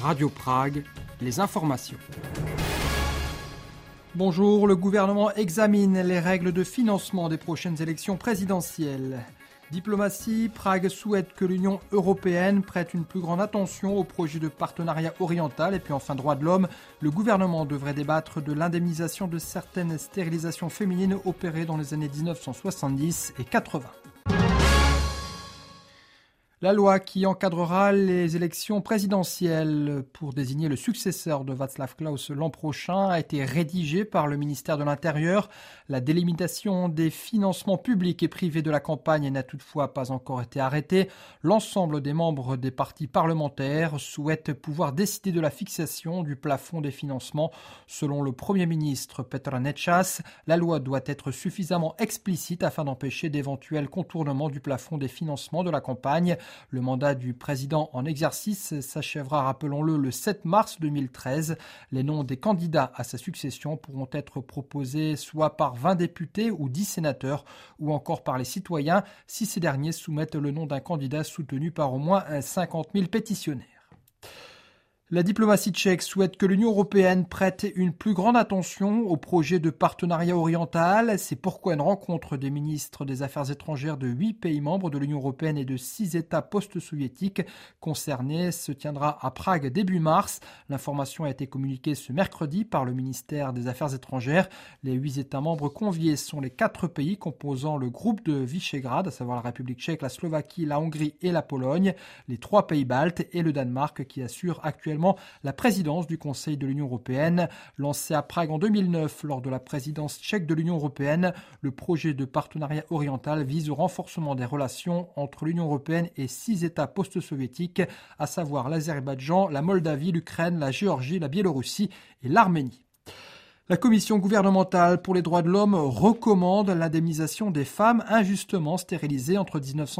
Radio Prague, les informations. Bonjour, le gouvernement examine les règles de financement des prochaines élections présidentielles. Diplomatie, Prague souhaite que l'Union européenne prête une plus grande attention au projet de partenariat oriental. Et puis enfin, droits de l'homme, le gouvernement devrait débattre de l'indemnisation de certaines stérilisations féminines opérées dans les années 1970 et 80. La loi qui encadrera les élections présidentielles pour désigner le successeur de Václav Klaus l'an prochain a été rédigée par le ministère de l'Intérieur. La délimitation des financements publics et privés de la campagne n'a toutefois pas encore été arrêtée. L'ensemble des membres des partis parlementaires souhaitent pouvoir décider de la fixation du plafond des financements. Selon le Premier ministre Petr Nečas, la loi doit être suffisamment explicite afin d'empêcher d'éventuels contournements du plafond des financements de la campagne. Le mandat du président en exercice s'achèvera, rappelons-le, le 7 mars 2013. Les noms des candidats à sa succession pourront être proposés soit par 20 députés ou 10 sénateurs ou encore par les citoyens si ces derniers soumettent le nom d'un candidat soutenu par au moins 50 000 pétitionnaires. La diplomatie tchèque souhaite que l'Union européenne prête une plus grande attention au projet de partenariat oriental. C'est pourquoi une rencontre des ministres des Affaires étrangères de 8 pays membres de l'Union européenne et de 6 États post-soviétiques concernés se tiendra à Prague début mars. L'information a été communiquée ce mercredi par le ministère des Affaires étrangères. Les 8 États membres conviés sont les 4 pays composant le groupe de Visegrad, à savoir la République tchèque, la Slovaquie, la Hongrie et la Pologne, les 3 pays baltes et le Danemark qui assure actuellement la présidence du Conseil de l'Union européenne. Lancé à Prague en 2009 lors de la présidence tchèque de l'Union européenne, le projet de partenariat oriental vise au renforcement des relations entre l'Union européenne et 6 États post-soviétiques, à savoir l'Azerbaïdjan, la Moldavie, l'Ukraine, la Géorgie, la Biélorussie et l'Arménie. La Commission gouvernementale pour les droits de l'homme recommande l'indemnisation des femmes injustement stérilisées entre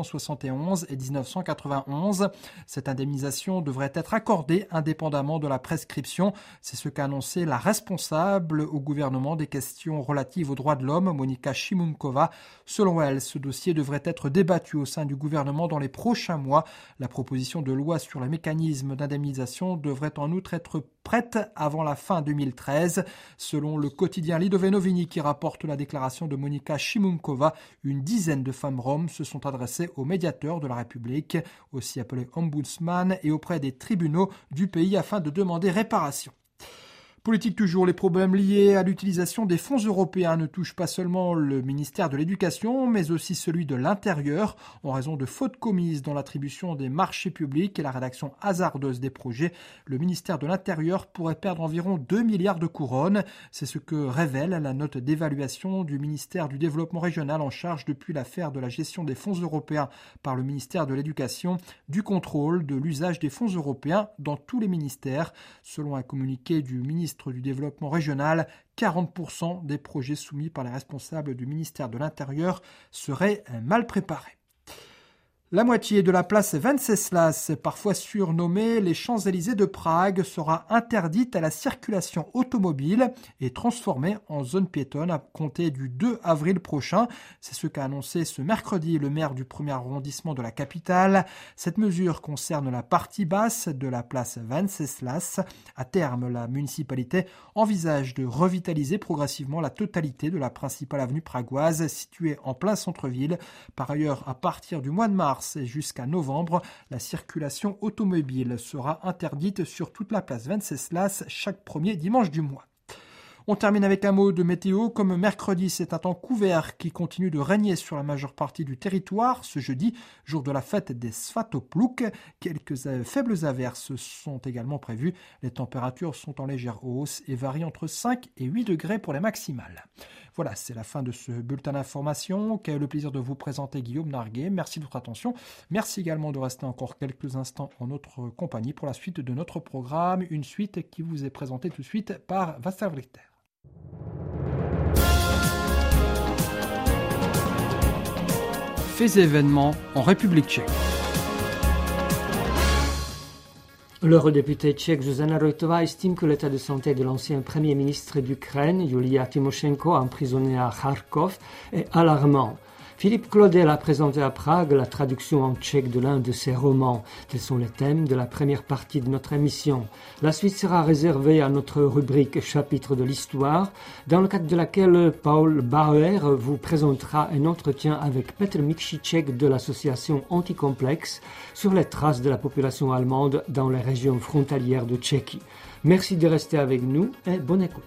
1971 et 1991. Cette indemnisation devrait être accordée indépendamment de la prescription. C'est ce qu'a annoncé la responsable au gouvernement des questions relatives aux droits de l'homme, Monika Šimunkova. Selon elle, ce dossier devrait être débattu au sein du gouvernement dans les prochains mois. La proposition de loi sur le mécanisme d'indemnisation devrait en outre être prête avant la fin 2013. Selon le quotidien Lidové noviny qui rapporte la déclaration de Monika Šimunkova, une dizaine de femmes roms se sont adressées au médiateur de la République, aussi appelé ombudsman, et auprès des tribunaux du pays afin de demander réparation. Politique toujours, les problèmes liés à l'utilisation des fonds européens ne touchent pas seulement le ministère de l'Éducation, mais aussi celui de l'Intérieur, en raison de fautes commises dans l'attribution des marchés publics et la rédaction hasardeuse des projets. Le ministère de l'Intérieur pourrait perdre environ 2 milliards de couronnes. C'est ce que révèle la note d'évaluation du ministère du Développement régional en charge depuis l'affaire de la gestion des fonds européens par le ministère de l'Éducation, du contrôle de l'usage des fonds européens dans tous les ministères. Selon un communiqué du ministre du Développement régional, 40% des projets soumis par les responsables du ministère de l'Intérieur seraient mal préparés. La moitié de la place Venceslas, parfois surnommée les Champs-Élysées de Prague, sera interdite à la circulation automobile et transformée en zone piétonne à compter du 2 avril prochain. C'est ce qu'a annoncé ce mercredi le maire du 1er arrondissement de la capitale. Cette mesure concerne la partie basse de la place Venceslas. À terme, la municipalité envisage de revitaliser progressivement la totalité de la principale avenue pragoise située en plein centre-ville. Par ailleurs, à partir du mois de mars et jusqu'à novembre, la circulation automobile sera interdite sur toute la place Venceslas chaque premier dimanche du mois. On termine avec un mot de météo. Comme mercredi, c'est un temps couvert qui continue de régner sur la majeure partie du territoire. Ce jeudi, jour de la fête des Svatopluk, quelques faibles averses sont également prévues. Les températures sont en légère hausse et varient entre 5 et 8 degrés pour les maximales. Voilà, c'est la fin de ce bulletin d'information qu'a eu le plaisir de vous présenter Guillaume Narguet. Merci de votre attention. Merci également de rester encore quelques instants en notre compagnie pour la suite de notre programme. Une suite qui vous est présentée tout de suite par Václav Richter. Faits et événements en République tchèque. L'eurodéputée tchèque Zuzana Roitová estime que l'état de santé de l'ancien premier ministre d'Ukraine, Yulia Tymoshenko, emprisonnée à Kharkov, est alarmant. Philippe Claudel a présenté à Prague la traduction en tchèque de l'un de ses romans. Tels sont les thèmes de la première partie de notre émission. La suite sera réservée à notre rubrique Chapitre de l'Histoire, dans le cadre de laquelle Paul Bauer vous présentera un entretien avec Petr Mikšiček de l'association Anticomplexe sur les traces de la population allemande dans les régions frontalières de Tchéquie. Merci de rester avec nous et bonne écoute.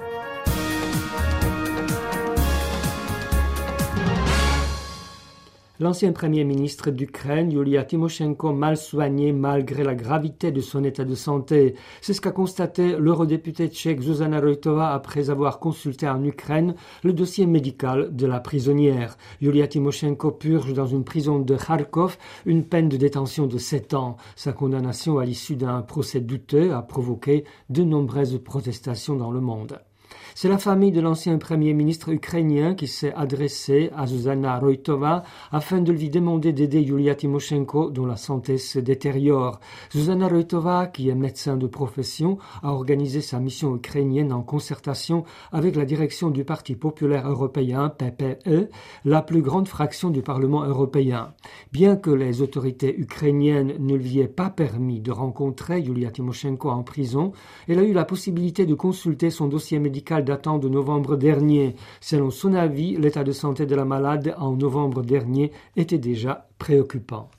L'ancien Premier ministre d'Ukraine, Yulia Tymoshenko, mal soigné malgré la gravité de son état de santé. C'est ce qu'a constaté l'eurodéputée tchèque Zuzana Roithová après avoir consulté en Ukraine le dossier médical de la prisonnière. Yulia Tymoshenko purge dans une prison de Kharkov une peine de détention de 7 ans. Sa condamnation à l'issue d'un procès douteux a provoqué de nombreuses protestations dans le monde. C'est la famille de l'ancien Premier ministre ukrainien qui s'est adressée à Zuzana Roithová afin de lui demander d'aider Yulia Tymoshenko dont la santé se détériore. Zuzana Roithová, qui est médecin de profession, a organisé sa mission ukrainienne en concertation avec la direction du Parti populaire européen, PPE, la plus grande fraction du Parlement européen. Bien que les autorités ukrainiennes ne lui aient pas permis de rencontrer Yulia Tymoshenko en prison, elle a eu la possibilité de consulter son dossier médical datant de novembre dernier. Selon son avis, l'état de santé de la malade en novembre dernier était déjà préoccupant.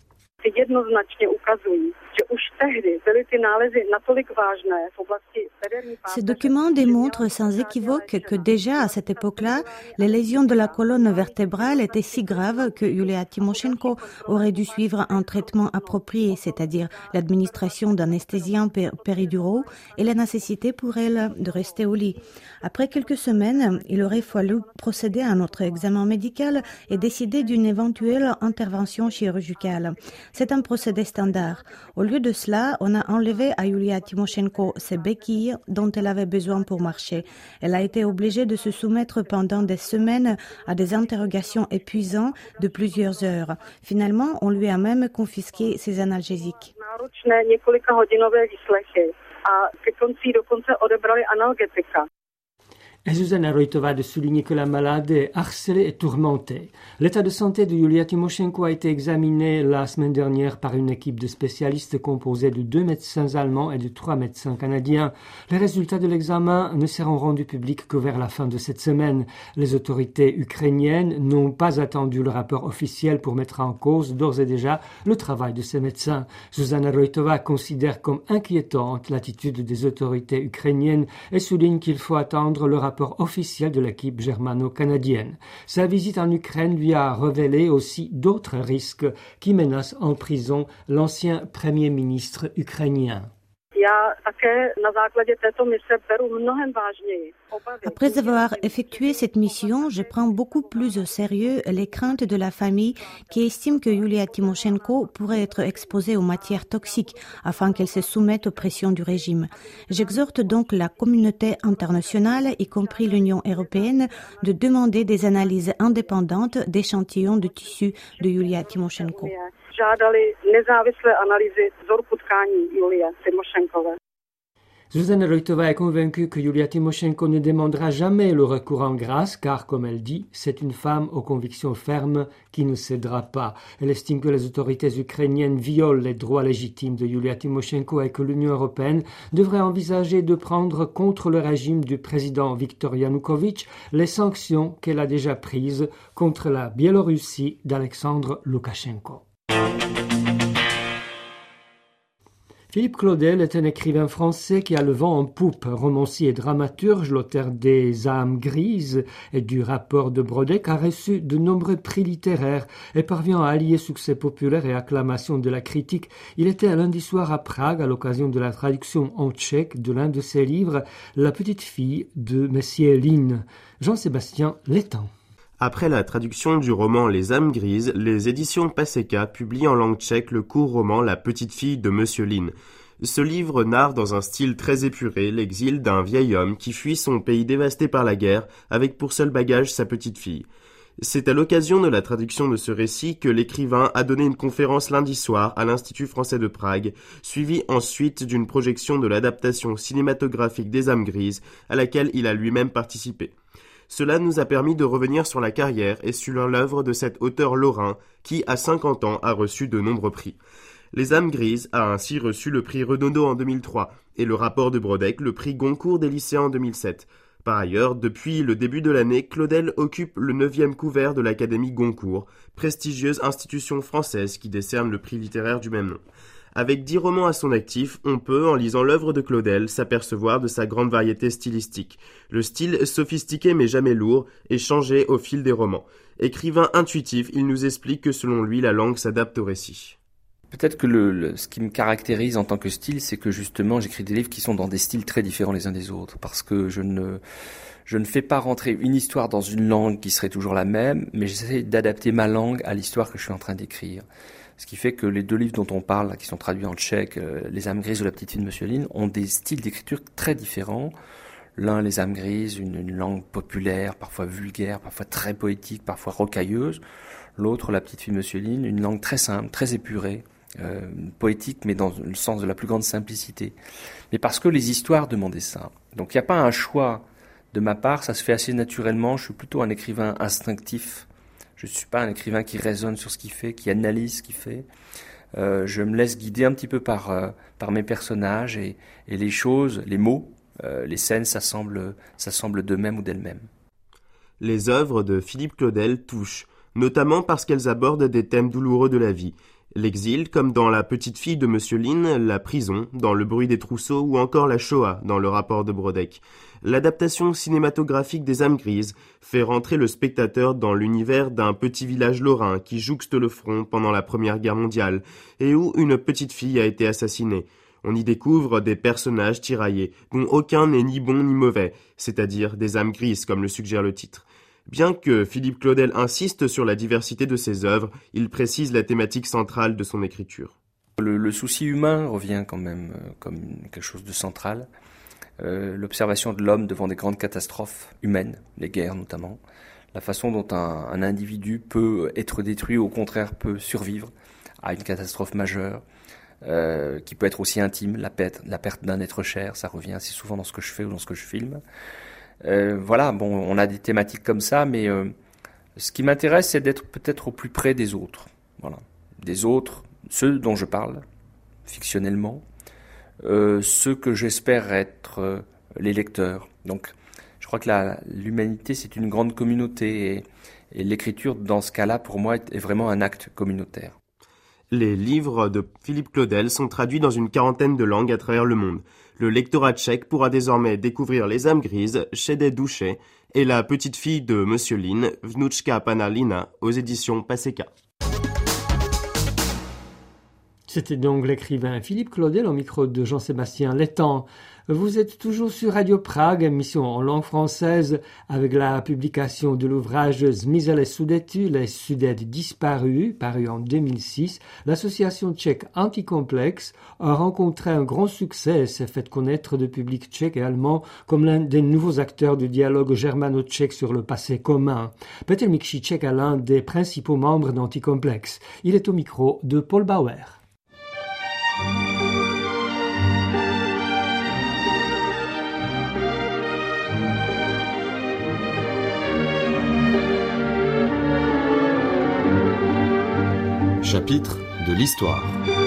Ces documents démontrent sans équivoque que déjà à cette époque-là, les lésions de la colonne vertébrale étaient si graves que Yulia Tymoshenko aurait dû suivre un traitement approprié, c'est-à-dire l'administration d'anesthésiens périduraux et la nécessité pour elle de rester au lit. Après quelques semaines, il aurait fallu procéder à un autre examen médical et décider d'une éventuelle intervention chirurgicale. C'est un procédé standard. Au lieu de cela, on a enlevé à Yulia Tymoshenko ses béquilles dont elle avait besoin pour marcher. Elle a été obligée de se soumettre pendant des semaines à des interrogations épuisantes de plusieurs heures. Finalement, on lui a même confisqué ses analgésiques. Et Zuzana Roithová de souligner que la malade est harcelée et tourmentée. L'état de santé de Yulia Tymoshenko a été examiné la semaine dernière par une équipe de spécialistes composée de 2 médecins allemands et de 3 médecins canadiens. Les résultats de l'examen ne seront rendus publics que vers la fin de cette semaine. Les autorités ukrainiennes n'ont pas attendu le rapport officiel pour mettre en cause d'ores et déjà le travail de ces médecins. Zuzana Roithová considère comme inquiétante l'attitude des autorités ukrainiennes et souligne qu'il faut attendre le rapport officiel de l'équipe germano-canadienne. Sa visite en Ukraine lui a révélé aussi d'autres risques qui menacent en prison l'ancien Premier ministre ukrainien. Après avoir effectué cette mission, je prends beaucoup plus au sérieux les craintes de la famille qui estime que Yulia Tymoshenko pourrait être exposée aux matières toxiques afin qu'elle se soumette aux pressions du régime. J'exhorte donc la communauté internationale, y compris l'Union européenne, de demander des analyses indépendantes d'échantillons de tissu de Yulia Tymoshenko. Zuzana Roithová est convaincue que Yulia Tymoshenko ne demandera jamais le recours en grâce car, comme elle dit, c'est une femme aux convictions fermes qui ne cédera pas. Elle estime que les autorités ukrainiennes violent les droits légitimes de Yulia Tymoshenko et que l'Union européenne devrait envisager de prendre contre le régime du président Viktor Yanukovych les sanctions qu'elle a déjà prises contre la Biélorussie d'Alexandre Loukachenko. Philippe Claudel est un écrivain français qui a le vent en poupe, romancier et dramaturge, l'auteur des âmes grises et du rapport de Brodeck, a reçu de nombreux prix littéraires et parvient à allier succès populaire et acclamation de la critique. Il était lundi soir à Prague à l'occasion de la traduction en tchèque de l'un de ses livres, La petite fille de Messier Lin. Jean-Sébastien Létang. Après la traduction du roman Les âmes grises, les éditions Paseka publient en langue tchèque le court roman La petite fille de Monsieur Lin. Ce livre narre dans un style très épuré l'exil d'un vieil homme qui fuit son pays dévasté par la guerre avec pour seul bagage sa petite fille. C'est à l'occasion de la traduction de ce récit que l'écrivain a donné une conférence lundi soir à l'Institut français de Prague, suivie ensuite d'une projection de l'adaptation cinématographique des âmes grises à laquelle il a lui-même participé. Cela nous a permis de revenir sur la carrière et sur l'œuvre de cet auteur lorrain qui, à 50 ans, a reçu de nombreux prix. Les âmes grises a ainsi reçu le prix Renaudot en 2003 et le rapport de Brodeck le prix Goncourt des lycéens en 2007. Par ailleurs, depuis le début de l'année, Claudel occupe le 9e couvert de l'Académie Goncourt, prestigieuse institution française qui décerne le prix littéraire du même nom. Avec 10 romans à son actif, on peut, en lisant l'œuvre de Claudel, s'apercevoir de sa grande variété stylistique. Le style sophistiqué mais jamais lourd est changé au fil des romans. Écrivain intuitif, il nous explique que selon lui, la langue s'adapte au récit. Peut-être que ce qui me caractérise en tant que style, c'est que justement j'écris des livres qui sont dans des styles très différents les uns des autres, parce que je ne fais pas rentrer une histoire dans une langue qui serait toujours la même, mais j'essaie d'adapter ma langue à l'histoire que je suis en train d'écrire. Ce qui fait que les 2 livres dont on parle, là, qui sont traduits en tchèque, Les âmes grises ou La petite fille de Monsieur Lin, ont des styles d'écriture très différents. L'un, Les âmes grises, une langue populaire, parfois vulgaire, parfois très poétique, parfois rocailleuse. L'autre, La petite fille de Monsieur Lin, une langue très simple, très épurée, poétique, mais dans le sens de la plus grande simplicité. Mais parce que les histoires demandaient ça. Donc il n'y a pas un choix de ma part, ça se fait assez naturellement. Je suis plutôt un écrivain instinctif. Je ne suis pas un écrivain qui raisonne sur ce qu'il fait, qui analyse ce qu'il fait. Je me laisse guider un petit peu par mes personnages et les choses, les mots, les scènes s'assemblent d'eux-mêmes ou d'elles-mêmes. Les œuvres de Philippe Claudel touchent, notamment parce qu'elles abordent des thèmes douloureux de la vie. L'exil, comme dans La petite fille de Monsieur Lin, la prison, dans Le bruit des trousseaux, ou encore la Shoah, dans Le rapport de Brodeck. L'adaptation cinématographique des âmes grises fait rentrer le spectateur dans l'univers d'un petit village lorrain qui jouxte le front pendant la Première Guerre mondiale et où une petite fille a été assassinée. On y découvre des personnages tiraillés, dont aucun n'est ni bon ni mauvais, c'est-à-dire des âmes grises, comme le suggère le titre. Bien que Philippe Claudel insiste sur la diversité de ses œuvres, il précise la thématique centrale de son écriture. Le souci humain revient quand même comme quelque chose de central. L'observation de l'homme devant des grandes catastrophes humaines, les guerres notamment, la façon dont un individu peut être détruit ou au contraire peut survivre à une catastrophe majeure, qui peut être aussi intime, la perte d'un être cher, ça revient assez souvent dans ce que je fais ou dans ce que je filme. On a des thématiques comme ça, mais ce qui m'intéresse, c'est d'être peut-être au plus près des autres. Voilà. Des autres, ceux dont je parle, fictionnellement, ceux que j'espère être les lecteurs. Donc, je crois que l'humanité, c'est une grande communauté, et l'écriture, dans ce cas-là, pour moi, est vraiment un acte communautaire. Les livres de Philippe Claudel sont traduits dans une 40aine de langues à travers le monde. Le lectorat tchèque pourra désormais découvrir Les âmes grises, chez des Douchets, et La petite fille de Monsieur Lin, Vnučka pana Lina, aux éditions Paseka. C'était donc l'écrivain Philippe Claudel au micro de Jean-Sébastien Létang. Vous êtes toujours sur Radio Prague, émission en langue française, avec la publication de l'ouvrage Zmizelé Sudety, les Sudètes disparus, paru en 2006. L'association tchèque Anticomplexe a rencontré un grand succès et s'est fait connaître de public tchèque et allemand comme l'un des nouveaux acteurs du dialogue germano-tchèque sur le passé commun. Petr Mikšiček est l'un des principaux membres d'Anticomplexe. Il est au micro de Paul Bauer. Chapitre de l'histoire.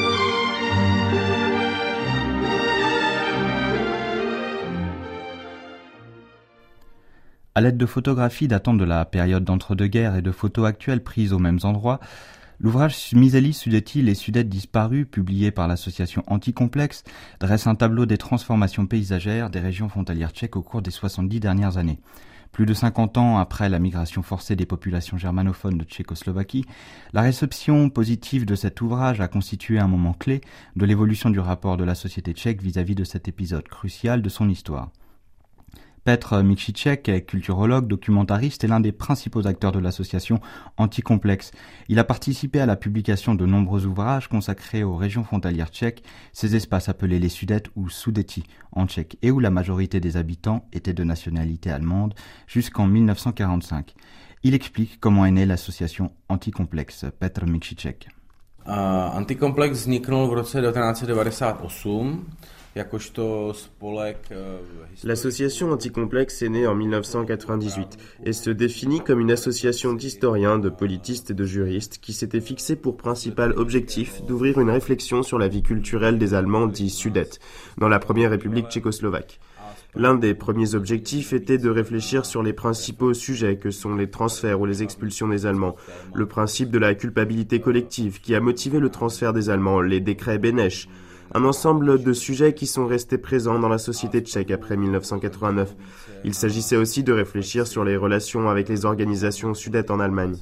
À l'aide de photographies datant de la période d'entre-deux-guerres et de photos actuelles prises aux mêmes endroits, l'ouvrage Zmizelé Sudety, les Sudètes disparus, publié par l'association Anticomplexe, dresse un tableau des transformations paysagères des régions frontalières tchèques au cours des 70 dernières années. Plus de 50 ans après la migration forcée des populations germanophones de Tchécoslovaquie, la réception positive de cet ouvrage a constitué un moment clé de l'évolution du rapport de la société tchèque vis-à-vis de cet épisode crucial de son histoire. Petr Mikšiček est culturologue, documentariste et l'un des principaux acteurs de l'association Anticomplexe. Il a participé à la publication de nombreux ouvrages consacrés aux régions frontalières tchèques, ces espaces appelés les Sudètes ou Sudety en tchèque, et où la majorité des habitants étaient de nationalité allemande jusqu'en 1945. Il explique comment est née l'association Anticomplexe. Petr Mikšiček. Anticomplex vzniknul v roce 1998 L'association Anticomplexe est née en 1998 et se définit comme une association d'historiens, de politistes et de juristes qui s'était fixé pour principal objectif d'ouvrir une réflexion sur la vie culturelle des Allemands dits Sudètes dans la première République tchécoslovaque. L'un des premiers objectifs était de réfléchir sur les principaux sujets que sont les transferts ou les expulsions des Allemands, le principe de la culpabilité collective qui a motivé le transfert des Allemands, les décrets Beneš, un ensemble de sujets qui sont restés présents dans la société tchèque après 1989. Il s'agissait aussi de réfléchir sur les relations avec les organisations sudètes en Allemagne.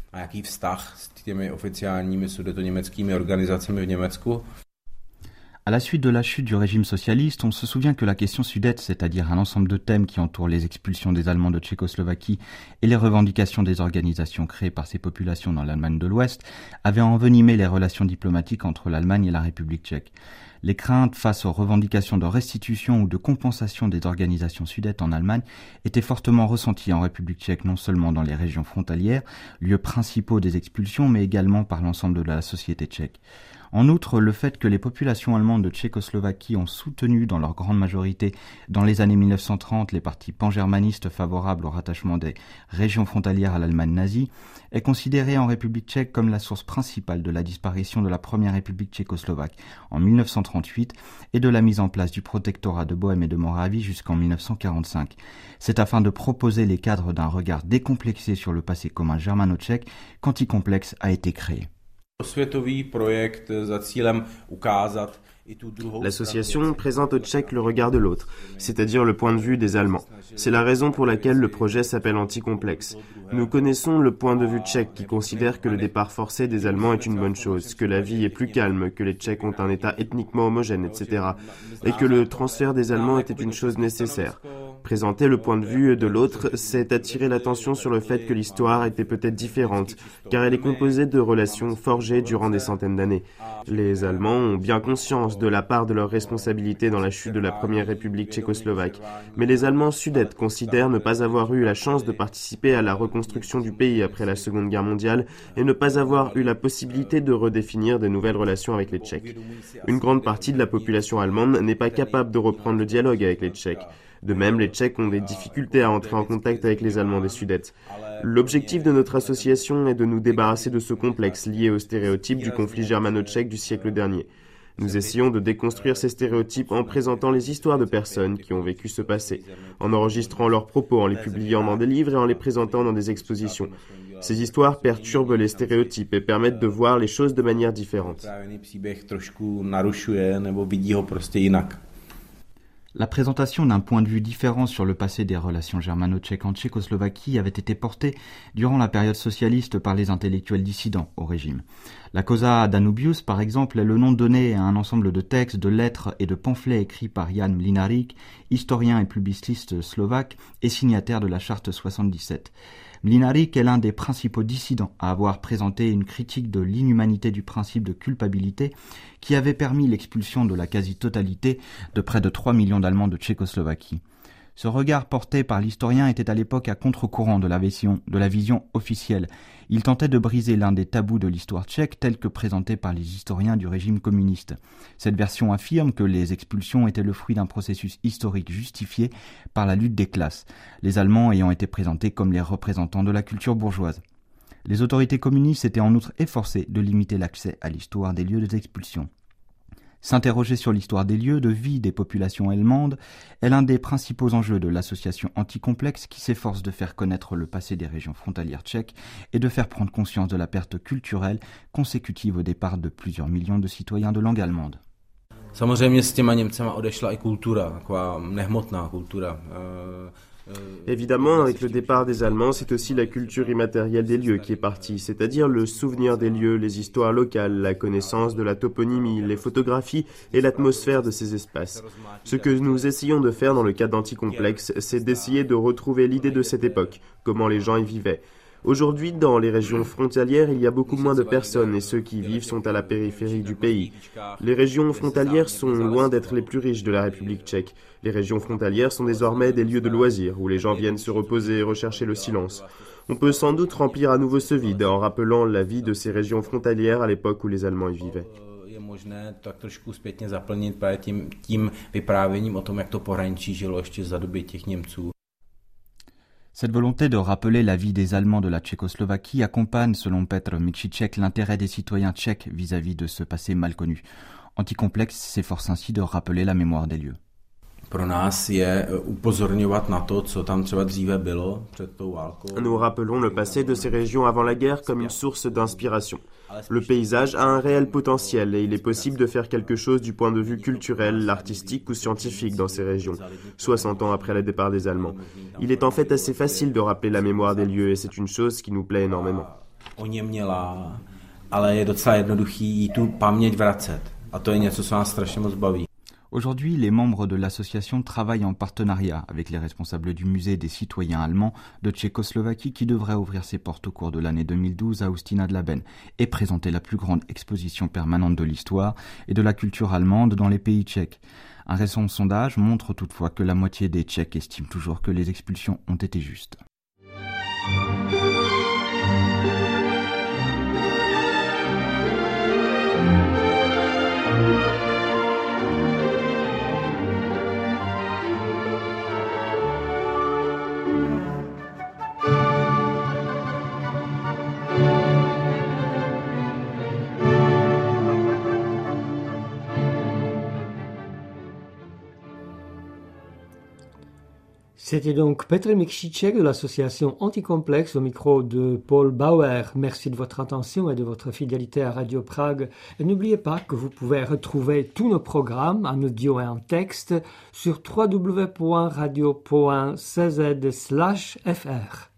À la suite de la chute du régime socialiste, on se souvient que la question sudète, c'est-à-dire un ensemble de thèmes qui entourent les expulsions des Allemands de Tchécoslovaquie et les revendications des organisations créées par ces populations dans l'Allemagne de l'Ouest, avait envenimé les relations diplomatiques entre l'Allemagne et la République tchèque. Les craintes face aux revendications de restitution ou de compensation des organisations sudètes en Allemagne étaient fortement ressenties en République tchèque, non seulement dans les régions frontalières, lieux principaux des expulsions, mais également par l'ensemble de la société tchèque. En outre, le fait que les populations allemandes de Tchécoslovaquie ont soutenu dans leur grande majorité dans les années 1930 les partis pangermanistes favorables au rattachement des régions frontalières à l'Allemagne nazie est considéré en République tchèque comme la source principale de la disparition de la première République tchécoslovaque en 1938 et de la mise en place du protectorat de Bohême et de Moravie jusqu'en 1945. C'est afin de proposer les cadres d'un regard décomplexé sur le passé commun germano-tchèque qu'Anticomplexe a été créé. L'association présente aux Tchèques le regard de l'autre, c'est-à-dire le point de vue des Allemands. C'est la raison pour laquelle le projet s'appelle Anticomplexe. Nous connaissons le point de vue tchèque qui considère que le départ forcé des Allemands est une bonne chose, que la vie est plus calme, que les Tchèques ont un État ethniquement homogène, etc. et que le transfert des Allemands était une chose nécessaire. Présenter le point de vue de l'autre, c'est attirer l'attention sur le fait que l'histoire était peut-être différente, car elle est composée de relations forgées durant des centaines d'années. Les Allemands ont bien conscience de la part de leur responsabilité dans la chute de la première République tchécoslovaque, mais les Allemands sudètes considèrent ne pas avoir eu la chance de participer à la reconstruction du pays après la Seconde Guerre mondiale et ne pas avoir eu la possibilité de redéfinir de nouvelles relations avec les Tchèques. Une grande partie de la population allemande n'est pas capable de reprendre le dialogue avec les Tchèques. De même, les Tchèques ont des difficultés à entrer en contact avec les Allemands des Sudètes. L'objectif de notre association est de nous débarrasser de ce complexe lié aux stéréotypes du conflit germano-tchèque du siècle dernier. Nous essayons de déconstruire ces stéréotypes en présentant les histoires de personnes qui ont vécu ce passé, en enregistrant leurs propos, en les publiant dans des livres et en les présentant dans des expositions. Ces histoires perturbent les stéréotypes et permettent de voir les choses de manière différente. La présentation d'un point de vue différent sur le passé des relations germano-tchèques en Tchécoslovaquie avait été portée durant la période socialiste par les intellectuels dissidents au régime. La Causa Danubius, par exemple, est le nom donné à un ensemble de textes, de lettres et de pamphlets écrits par Jan Mlinarík, historien et publiciste slovaque et signataire de la Charte 77. Mlinarík est l'un des principaux dissidents à avoir présenté une critique de l'inhumanité du principe de culpabilité qui avait permis l'expulsion de la quasi-totalité de près de 3 millions d'Allemands de Tchécoslovaquie. Ce regard porté par l'historien était à l'époque à contre-courant de la vision officielle. Il tentait de briser l'un des tabous de l'histoire tchèque tel que présenté par les historiens du régime communiste. Cette version affirme que les expulsions étaient le fruit d'un processus historique justifié par la lutte des classes, les Allemands ayant été présentés comme les représentants de la culture bourgeoise. Les autorités communistes étaient en outre efforcées de limiter l'accès à l'histoire des lieux d'expulsion. S'interroger sur l'histoire des lieux de vie des populations allemandes est l'un des principaux enjeux de l'association Anticomplexe qui s'efforce de faire connaître le passé des régions frontalières tchèques et de faire prendre conscience de la perte culturelle consécutive au départ de plusieurs millions de citoyens de langue allemande. Samozřejmě s těma Němcema odešla i kultura, taková nehmotná kultura. Évidemment, avec le départ des Allemands, c'est aussi la culture immatérielle des lieux qui est partie, c'est-à-dire le souvenir des lieux, les histoires locales, la connaissance de la toponymie, les photographies et l'atmosphère de ces espaces. Ce que nous essayons de faire dans le cadre d'Anticomplexe, c'est d'essayer de retrouver l'idée de cette époque, comment les gens y vivaient. Aujourd'hui, dans les régions frontalières, il y a beaucoup moins de personnes et ceux qui y vivent sont à la périphérie du pays. Les régions frontalières sont loin d'être les plus riches de la République tchèque. Les régions frontalières sont désormais des lieux de loisirs où les gens viennent se reposer et rechercher le silence. On peut sans doute remplir à nouveau ce vide en rappelant la vie de ces régions frontalières à l'époque où les Allemands y vivaient. možné tak trošku zpětně zaplnit právě tím vyprávěním o tom, jak to pohraničí žilo ještě za doby těch Němců. Cette volonté de rappeler la vie des Allemands de la Tchécoslovaquie accompagne, selon Petr Mikšiček, l'intérêt des citoyens tchèques vis-à-vis de ce passé mal connu. Anticomplexe s'efforce ainsi de rappeler la mémoire des lieux. Pro nás je upozorňovat na to, co tam třeba dříve bylo před tou válkou. Nous rappelons le passé de ces régions avant la guerre comme une source d'inspiration. Le paysage a un réel potentiel et il est possible de faire quelque chose du point de vue culturel, artistique ou scientifique dans ces régions, 60 ans après le départ des Allemands. Il est en fait assez facile de rappeler la mémoire des lieux et c'est une chose qui nous plaît énormément. Oněmělá, ale je docela jednoduchý jí tu paměť vracet. A to je něco, co nás strašně moc baví. Aujourd'hui, les membres de l'association travaillent en partenariat avec les responsables du musée des citoyens allemands de Tchécoslovaquie qui devrait ouvrir ses portes au cours de l'année 2012 à Ustina de Laben et présenter la plus grande exposition permanente de l'histoire et de la culture allemande dans les pays tchèques. Un récent sondage montre toutefois que la moitié des Tchèques estiment toujours que les expulsions ont été justes. C'était donc Petr Mikšiček de l'association Anticomplexe au micro de Paul Bauer. Merci de votre attention et de votre fidélité à Radio Prague. Et n'oubliez pas que vous pouvez retrouver tous nos programmes en audio et en texte sur www.radio.cz/fr.